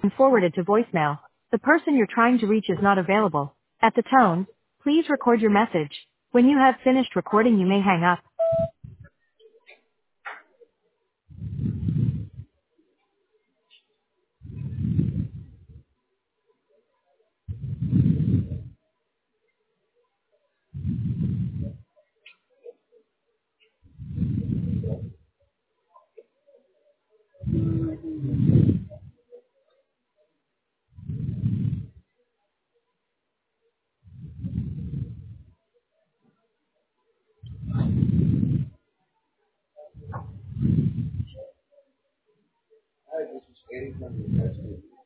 and forwarded to voicemail. The person you're trying to reach is not available. At the tone, please record your message. When you have finished recording, you may hang up. Hi, this is Eric from Investment.